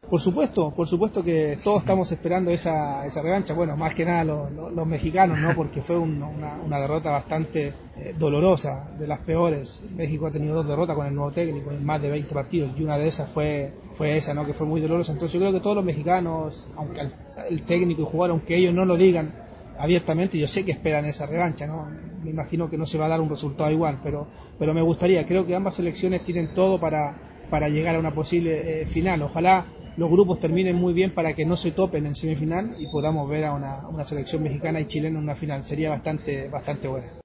Por supuesto que todos estamos esperando esa revancha, bueno, más que nada los mexicanos, ¿no? Porque fue una derrota bastante dolorosa, de las peores. México ha tenido 2 derrotas con el nuevo técnico en más de 20 partidos y una de esas fue esa, ¿no? Que fue muy dolorosa. Entonces yo creo que todos los mexicanos, aunque el técnico y jugador, aunque ellos no lo digan abiertamente, yo sé que esperan esa revancha, ¿no? Me imagino que no se va a dar un resultado igual, pero me gustaría, creo que ambas selecciones tienen todo para llegar a una posible final. Ojalá los grupos terminen muy bien para que no se topen en semifinal y podamos ver a una selección mexicana y chilena en una final. Sería bastante bueno.